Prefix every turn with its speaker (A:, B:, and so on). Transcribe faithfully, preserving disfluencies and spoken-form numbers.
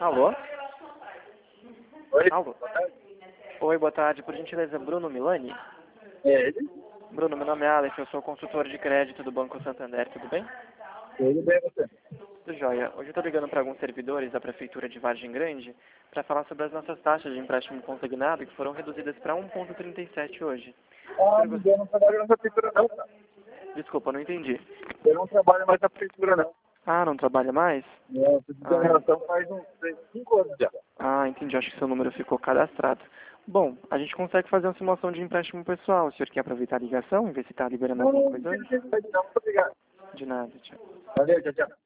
A: Alô?
B: Oi?
A: Alô? Oi, boa tarde. Por gentileza, Bruno Milani?
B: É ele?
A: Bruno, meu nome é Alex, eu sou consultor de crédito do Banco Santander, tudo bem?
B: Tudo bem, você?
A: Tudo jóia. Hoje eu estou ligando para alguns servidores da Prefeitura de Vargem Grande para falar sobre as nossas taxas de empréstimo consignado que foram reduzidas para um vírgula trinta e sete hoje.
B: Ah,
A: Senhor,
B: eu não trabalho nessa prefeitura não, cara.
A: desculpa, não entendi.
B: Eu não trabalho mais na prefeitura não.
A: Ah, não trabalha mais?
B: Não, eu fiz
A: Ah,
B: exoneração faz uns cinco anos já.
A: ah, entendi. Acho que seu número ficou cadastrado. Bom, a gente consegue fazer uma simulação de empréstimo pessoal. O senhor quer aproveitar a ligação e ver se está liberando
B: Não,
A: alguma
B: não, não
A: coisa
B: quero
A: hoje?
B: necessidade não, muito obrigado.
A: De nada, tchau.
B: Valeu, tchau, tchau.